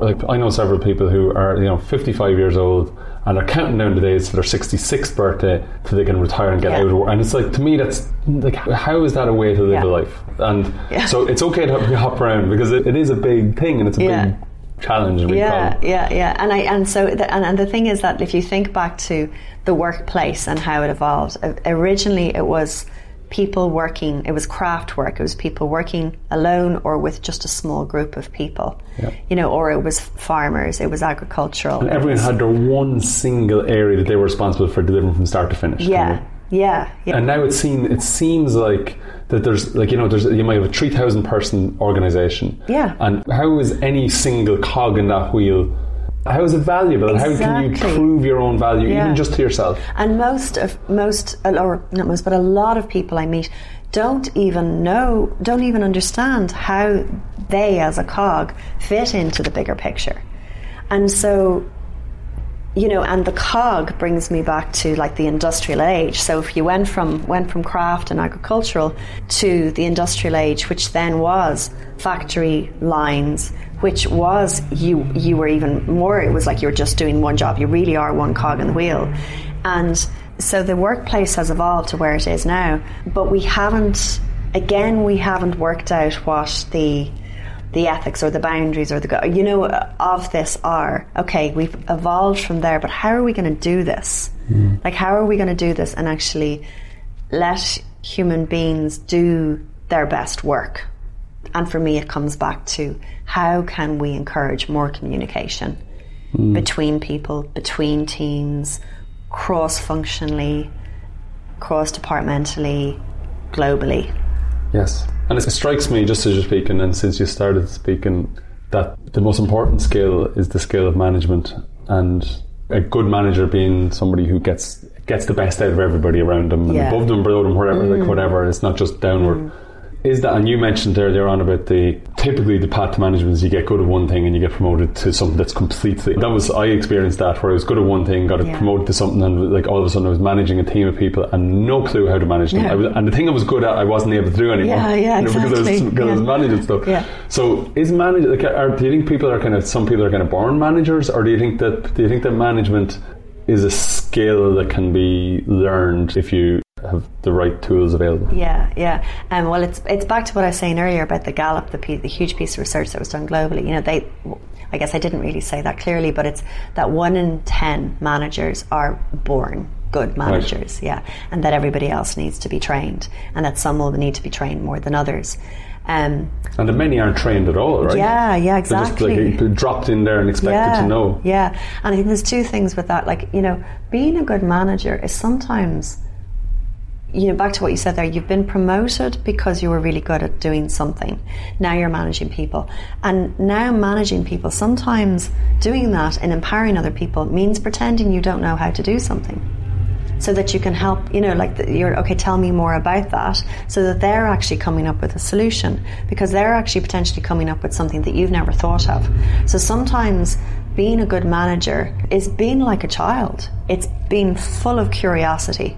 Like, I know several people who are, you know, fifty-five years old and are counting down the days to their sixty-sixth birthday till they can retire and get yeah. out of work. And it's like, to me, that's like, how is that a way to live yeah. a life? And yeah. so it's okay to hop around because it, it is a big thing and it's a yeah. big challenge. And big yeah, problem. yeah, yeah. And I and so the, and, and the thing is that if you think back to the workplace and how it evolved, originally it was people working, it was craft work, it was people working alone or with just a small group of people, yeah. you know, or it was farmers, it was agricultural. And everyone was, had their one single area that they were responsible for delivering from start to finish. Yeah, kind of. yeah, yeah. And now it seems, it seems like that there's, like, you know, there's you might have a three thousand person organisation. Yeah. And how is any single cog in that wheel, how is it valuable? And exactly. how can you prove your own value, yeah. even just to yourself? And most of, most, or not most, but a lot of people I meet don't even know, don't even understand how they as a cog fit into the bigger picture. And so, you know, and the cog brings me back to like the industrial age. So if you went from went from craft and agricultural to the industrial age, which then was factory lines, which was you you were even more, it was like you're just doing one job. You really are one cog in the wheel. And so the workplace has evolved to where it is now, but we haven't, again, we haven't worked out what the the ethics or the boundaries or the, you know, of this are. Okay, we've evolved from there, but how are we going to do this? Mm. Like, how are we going to do this and actually let human beings do their best work? And for me, it comes back to how can we encourage more communication mm. between people, between teams, cross-functionally, cross-departmentally, globally. Yes. And it strikes me, just as you're speaking, and since you started speaking, that the most important skill is the skill of management, and a good manager being somebody who gets gets the best out of everybody around them, and yeah. above them, below them, wherever, mm. like whatever. It's not just downward. Mm. Is that, and you mentioned earlier on about the, typically the path to management is you get good at one thing and you get promoted to something that's completely, that was, I experienced that where I was good at one thing, got yeah. promoted to something, and like all of a sudden I was managing a team of people and no clue how to manage them. Yeah. I was, and the thing I was good at, I wasn't able to do anymore. Yeah, yeah, you know, exactly. Because, I was, because yeah. I was managing stuff. Yeah. So is manage, like, are, do you think people are kind of, some people are kind of born managers, or do you think that, do you think that management is a skill that can be learned if you have the right tools available? Yeah, yeah. Um, well, it's it's back to what I was saying earlier about the Gallup, the, piece, the huge piece of research that was done globally. You know, they, I guess I didn't really say that clearly, but it's that one in ten managers are born good managers, right. yeah, and that everybody else needs to be trained, and that some will need to be trained more than others. Um, and the many aren't trained at all, right? Yeah, yeah, exactly. They're just like dropped in there and expected yeah, to know. Yeah, and I think there's two things with that. Like, you know, being a good manager is sometimes, you know, back to what you said there, you've been promoted because you were really good at doing something. Now you're managing people. And now managing people, sometimes doing that and empowering other people means pretending you don't know how to do something. So that you can help, you know, like the, you're, okay, tell me more about that, so that they're actually coming up with a solution, because they're actually potentially coming up with something that you've never thought of. So sometimes being a good manager is being like a child. It's being full of curiosity.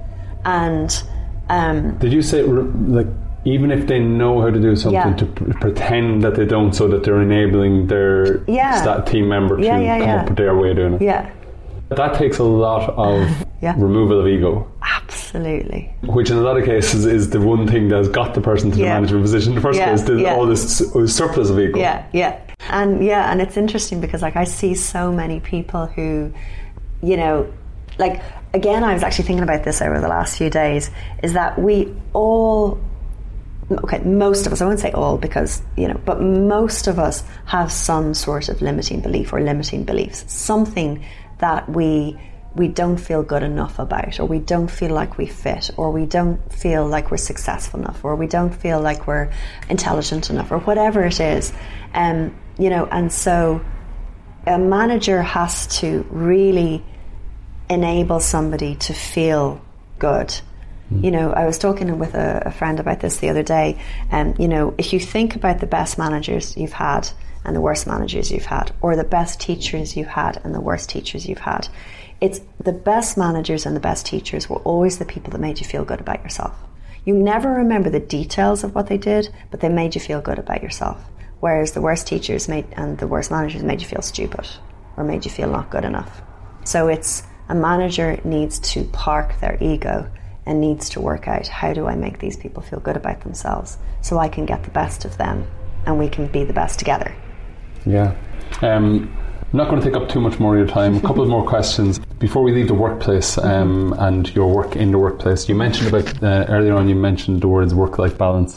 And um, did you say, like, even if they know how to do something, yeah. to pr- pretend that they don't, so that they're enabling their yeah. stat team member yeah, to yeah, come yeah. up with their way of doing it? Yeah. That takes a lot of yeah. removal of ego. Absolutely. Which in a lot of cases is the one thing that has got the person to yeah. the management position in the first yeah. place, the, yeah. all this surplus of ego. Yeah, yeah. And yeah, and it's interesting because, like, I see so many people who, you know, like, again, I was actually thinking about this over the last few days, is that we all, okay, most of us, I won't say all because, you know, but most of us have some sort of limiting belief or limiting beliefs, something that we we don't feel good enough about, or we don't feel like we fit, or we don't feel like we're successful enough, or we don't feel like we're intelligent enough, or whatever it is. Um, you know, and so a manager has to really enable somebody to feel good. Mm. You know, I was talking with a, a friend about this the other day, and, you know, if you think about the best managers you've had and the worst managers you've had, or the best teachers you've had and the worst teachers you've had, it's the best managers and the best teachers were always the people that made you feel good about yourself. You never remember the details of what they did, but they made you feel good about yourself. whereas the worst teachers made and the worst managers made you feel stupid or made you feel not good enough. So it's a manager needs to park their ego and needs to work out, how do I make these people feel good about themselves so I can get the best of them and we can be the best together. Yeah. Um, I'm not going to take up too much more of your time. A couple of more questions. Before we leave the workplace um, and your work in the workplace, you mentioned about, uh, earlier on you mentioned the words work-life balance.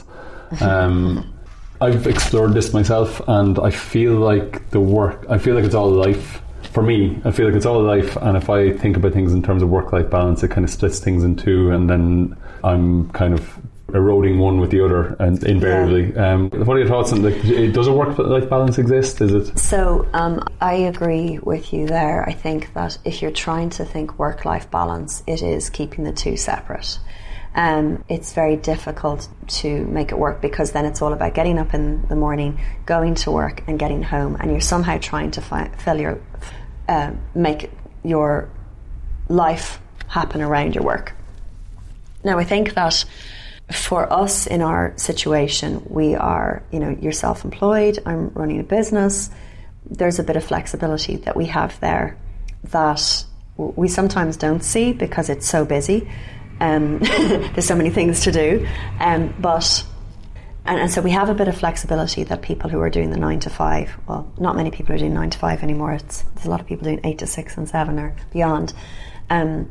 Um, I've explored this myself and I feel like the work, I feel like it's all life. For me, I feel like it's all life, and if I think about things in terms of work-life balance, it kind of splits things in two, and then I'm kind of eroding one with the other, and invariably. Yeah. Um, what are your thoughts on, like, does a work-life balance exist? Is it? So um, I agree with you there. I think that if you're trying to think work-life balance, it is keeping the two separate. Um, it's very difficult to make it work because then it's all about getting up in the morning, going to work and getting home, and you're somehow trying to fi- fill your, uh, make your life happen around your work. Now I think that for us in our situation, we are, you know, you're self-employed, I'm running a business, there's a bit of flexibility that we have there that we sometimes don't see because it's so busy. Um, there's so many things to do, um, but and, and so we have a bit of flexibility that people who are doing the nine to five, well, not many people are doing nine to five anymore. It's, there's a lot of people doing eight to six and seven or beyond. Um,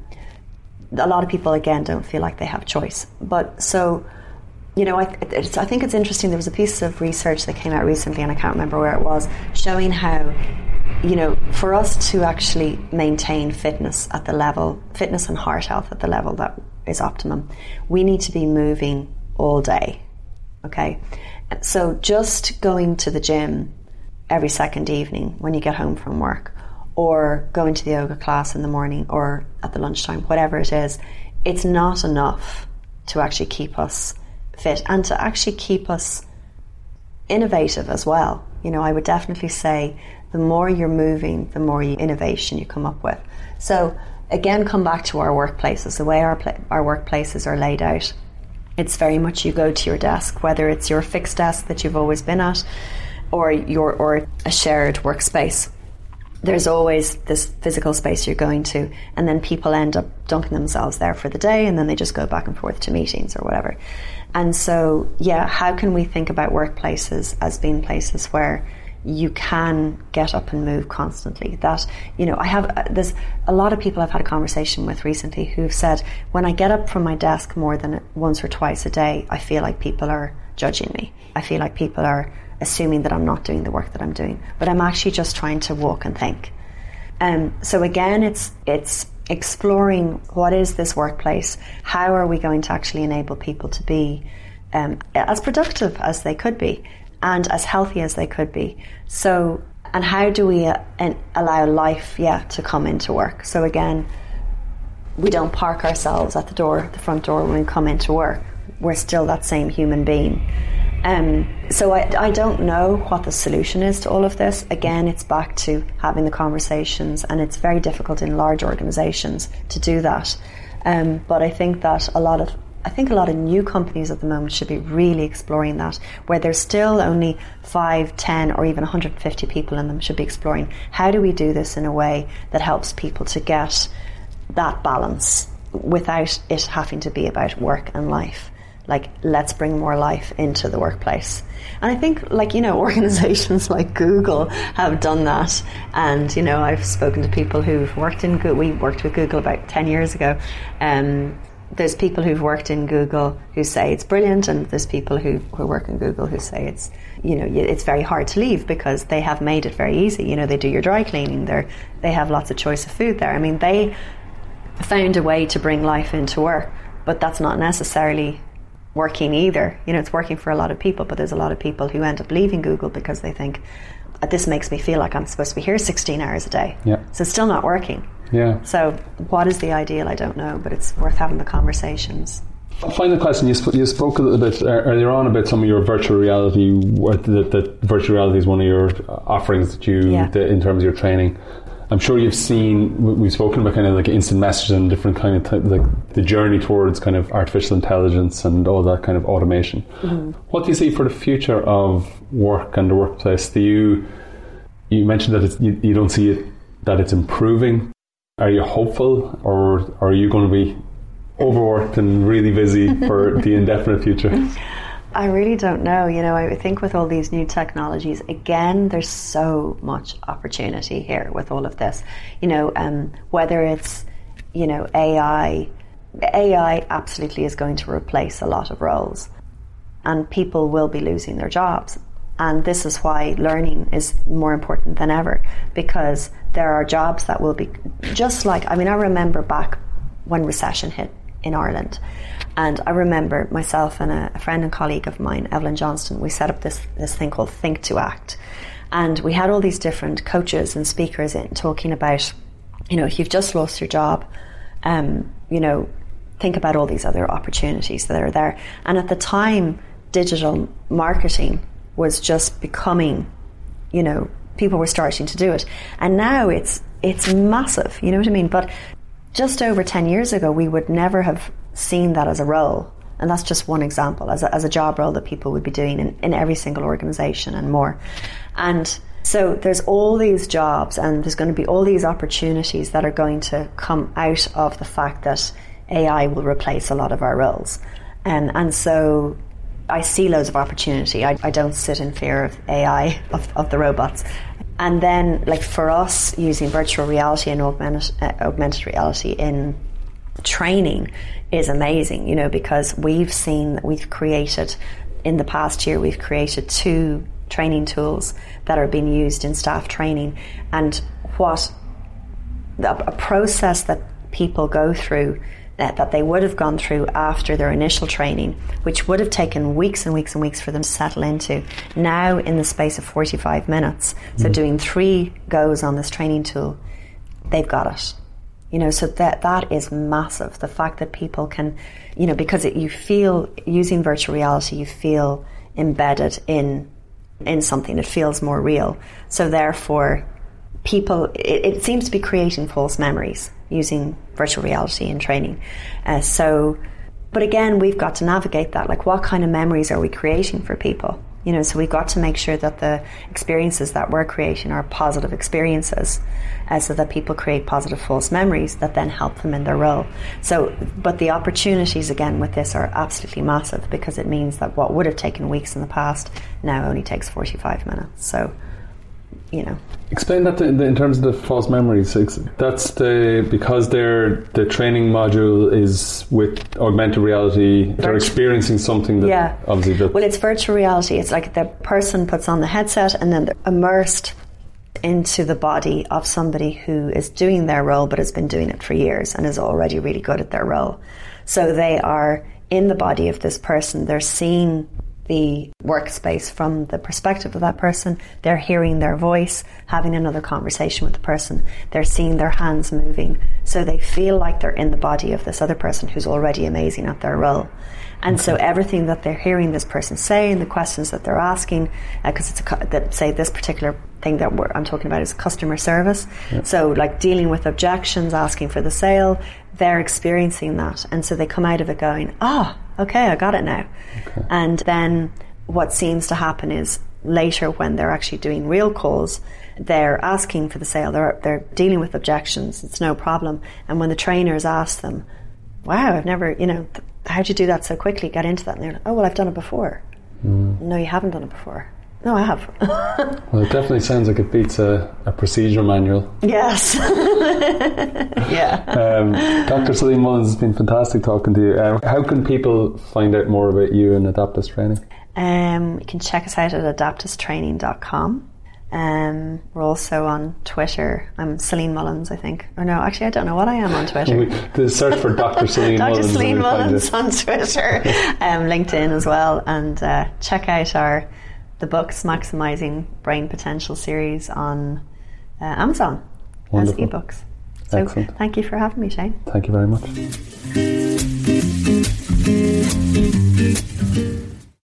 a lot of people again don't feel like they have choice. But so, you know, I, it's, I think it's interesting. There was a piece of research that came out recently, and I can't remember where it was, showing how, you know, for us to actually maintain fitness at the level, fitness and heart health at the level that is optimum, we need to be moving all day. Okay, so just going to the gym every second evening when you get home from work, or going to the yoga class in the morning or at the lunchtime, whatever it is, it's not enough to actually keep us fit and to actually keep us innovative as well. You know, I would definitely say the more you're moving, the more innovation you come up with. So again, come back to our workplaces, the way our pla- our workplaces are laid out. It's very much you go to your desk, whether it's your fixed desk that you've always been at, or your or a shared workspace. There's always this physical space you're going to, and then people end up dunking themselves there for the day, and then they just go back and forth to meetings or whatever. And so, yeah, how can we think about workplaces as being places where you can get up and move constantly? That, you know, I have, there's a lot of people I've had a conversation with recently who've said, when I get up from my desk more than once or twice a day, I feel like people are judging me. I feel like people are assuming that I'm not doing the work that I'm doing, but I'm actually just trying to walk and think. Um, so again, it's it's exploring what is this workplace, how are we going to actually enable people to be um, as productive as they could be and as healthy as they could be. So, and how do we uh, and allow life, yeah, to come into work? So again, we don't park ourselves at the door, the front door when we come into work. We're still that same human being. Um, so I, I don't know what the solution is to all of this. Again, it's back to having the conversations, and it's very difficult in large organisations to do that. Um, but I think that a lot of I think a lot of new companies at the moment should be really exploring that, where there's still only five, ten, or even one hundred fifty people in them, should be exploring how do we do this in a way that helps people to get that balance without it having to be about work and life. Like, let's bring more life into the workplace. And I think, like, you know, organizations like Google have done that. And, you know, I've spoken to people who've worked in Google. We worked with Google about ten years ago. Um, there's people who've worked in Google who say it's brilliant, and there's people who, who work in Google who say it's, you know, it's very hard to leave because they have made it very easy. You know, they do your dry cleaning. They're, they have lots of choice of food there. I mean, they found a way to bring life into work, but that's not necessarily working either. You know, it's working for a lot of people, but there's a lot of people who end up leaving Google because they think, this makes me feel like I'm supposed to be here sixteen hours a day. Yeah. So it's still not working. Yeah. So what is the ideal? I don't know, but it's worth having the conversations. Final question. You, sp- you spoke a little bit earlier on about some of your virtual reality, that, that virtual reality is one of your offerings that you, yeah. the, in terms of your training. I'm sure you've seen, we've spoken about kind of like instant messaging and different kind of, t- like the journey towards kind of artificial intelligence and all that kind of automation. Mm-hmm. What do you see for the future of work and the workplace? Do you, you mentioned that it's, you, you don't see it, that it's improving. Are you hopeful, or are you going to be overworked and really busy for the indefinite future? I really don't know. You know, I think with all these new technologies, again, there's so much opportunity here with all of this. You know, um, whether it's, you know, A I, A I absolutely is going to replace a lot of roles, and people will be losing their jobs. And this is why learning is more important than ever, because there are jobs that will be just like, I mean, I remember back when recession hit in Ireland. And I remember myself and a, a friend and colleague of mine, Evelyn Johnston, we set up this, this thing called Think to Act. And we had all these different coaches and speakers in talking about, you know, if you've just lost your job, um, you know, think about all these other opportunities that are there. And at the time, digital marketing was just becoming, you know, people were starting to do it. And now it's it's massive, you know what I mean? But just over ten years ago, we would never have seen that as a role. And that's just one example, as a, as a job role that people would be doing in, in every single organisation and more. And so there's all these jobs, and there's going to be all these opportunities that are going to come out of the fact that A I will replace a lot of our roles. And, and so I see loads of opportunity. I, I don't sit in fear of A I, of, of the robots. And then, like for us, using virtual reality and augmented, uh, augmented reality in training is amazing, you know, because we've seen that we've created, in the past year, we've created two training tools that are being used in staff training. And what a process that people go through, that, that they would have gone through after their initial training, which would have taken weeks and weeks and weeks for them to settle into, now in the space of forty-five minutes. Mm-hmm. So doing three goes on this training tool, they've got it. You know, so that that is massive. The fact that people can, you know, because it, you feel, using virtual reality, you feel embedded in in something. It feels more real. So therefore, people, it, it seems to be creating false memories using virtual reality in training. Uh, so, but again, we've got to navigate that. Like, what kind of memories are we creating for people? You know, so we've got to make sure that the experiences that we're creating are positive experiences, uh, so that people create positive false memories that then help them in their role. So, but the opportunities again with this are absolutely massive, because it means that what would have taken weeks in the past now only takes forty-five minutes. So, you know. Explain that to, in terms of the false memories. That's the, because they're, the training module is with augmented reality, they're Virtu- experiencing something that yeah. obviously... That well, it's virtual reality. It's like the person puts on the headset and then they're immersed into the body of somebody who is doing their role but has been doing it for years and is already really good at their role. So they are in the body of this person. They're seeing the workspace from the perspective of that person. They're hearing their voice, having another conversation with the person. They're seeing their hands moving. So they feel like they're in the body of this other person who's already amazing at their role. And so everything that they're hearing this person say and the questions that they're asking, because uh, it's a, that say this particular thing that we're, I'm talking about is customer service. Yeah. So like dealing with objections, asking for the sale, they're experiencing that. And so they come out of it going, ah, oh, okay, I got it now. Okay. And then what seems to happen is later when they're actually doing real calls, they're asking for the sale, they're, they're dealing with objections, it's no problem. And when the trainers ask them, wow, I've never, you know, th- how'd you do that so quickly, get into that? And they're like, oh, well, I've done it before. Mm. No, you haven't done it before. No, I have. Well, it definitely sounds like it beats a, a procedure manual. Yes. Yeah. Um, Doctor Celine Mullins, it's been fantastic talking to you. Um, how can people find out more about you and Adaptus Training? Um, you can check us out at adaptus training dot com. Um, we're also on Twitter. I'm Celine Mullins, I think. Or no, actually, I don't know what I am on Twitter. The search for Doctor Celine Mullins. Doctor Celine Mullins on Twitter, um, LinkedIn as well, and uh, check out our the books Maximising Brain Potential series on uh, Amazon. Wonderful. As ebooks. So Excellent. Thank you for having me, Shane. Thank you very much.